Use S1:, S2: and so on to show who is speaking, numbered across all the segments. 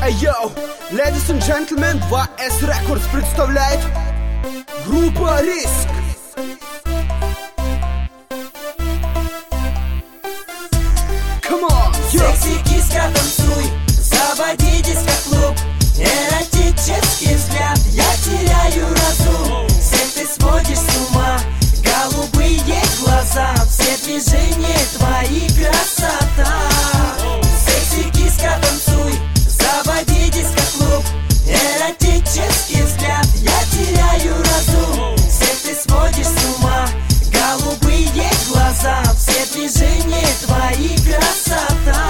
S1: Йоу, ladies and gentlemen, 2S Records представляет группа Риск. Come on,
S2: секси киска, танцуй, заводи диско-клуб. Эротический взгляд, я теряю разум. Всех ты сводишь с ума, голубые глаза, все движения твои красота. Секси киска, танцуй, заводи диско-клуб. Эротический взгляд, я теряю разум. Всех ты сводишь с ума, голубые глаза, все движения твои красота.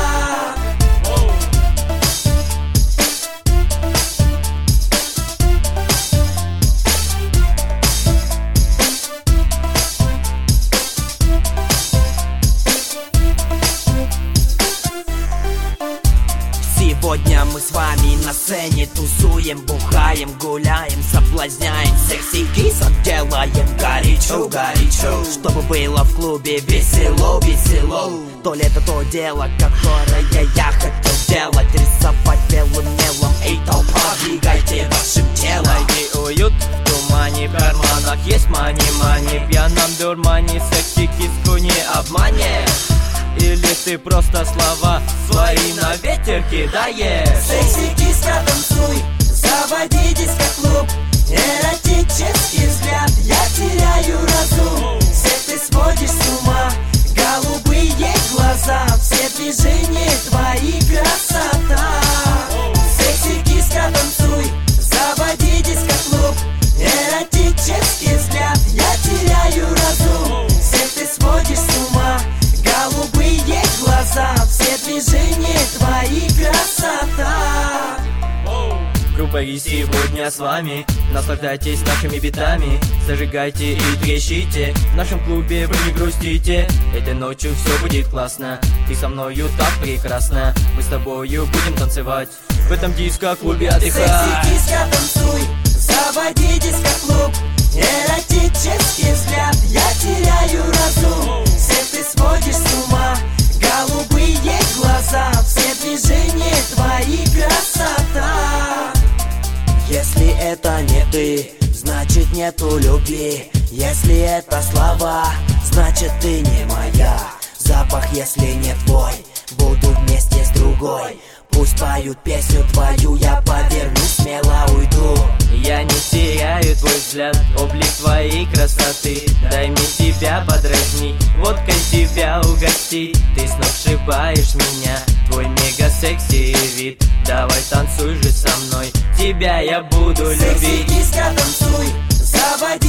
S2: Сегодня мы с вами на сцене тусуем, бухаем, гуляем, соблазняем, секси-кисок делаем горячо, чтобы было в клубе весело. То ли это то дело, которое я хотел делать, рисовать белым мелом. Эй, толпа, двигайте вашим телом.
S3: Найди уют в тумане, в карманах есть мани-мани. В пьяном дурмане секси-киску не обманешь. Или ты просто слова свои на ветер кидаешь?
S2: Секси-киска, танцуй, заводи диско-клуб. Эротический взгляд, я теряю разум. Всех ты сводишь с ума, голубые глаза, все движения твои красота. Секси-киска, танцуй, заводи диско-клуб. Эротический взгляд, я теряю разум. Всех ты сводишь с ума, голубые глаза, все движения твои красота.
S3: Группа Риск сегодня с вами. Наслаждайтесь нашими битами, зажигайте и трещите. В нашем клубе вы не грустите, этой ночью все будет классно. Ты со мною так прекрасно, мы с тобою будем танцевать в этом диско-клубе отдыхать.
S2: Секси-киска, танцуй, заводи диско-клуб. Эротический взгляд, я теряю разум. Всех ты сводишь с ума, голубые глаза, все движения твои красота. Если это не ты, значит нету любви. Если это слова, значит ты не моя. Запах, если не твой, буду вместе с другой. Пусть поют песню твою, я повернусь, смело уйду.
S3: Я не теряю твой взгляд, облик твоей красоты. Дай мне тебя подразнить, водкой тебя угостить. Ты сногсшибаешь меня, твой мега-секси вид. Давай танцуй же со мной, тебя я буду любить.
S2: Секси-киска, танцуй, заводи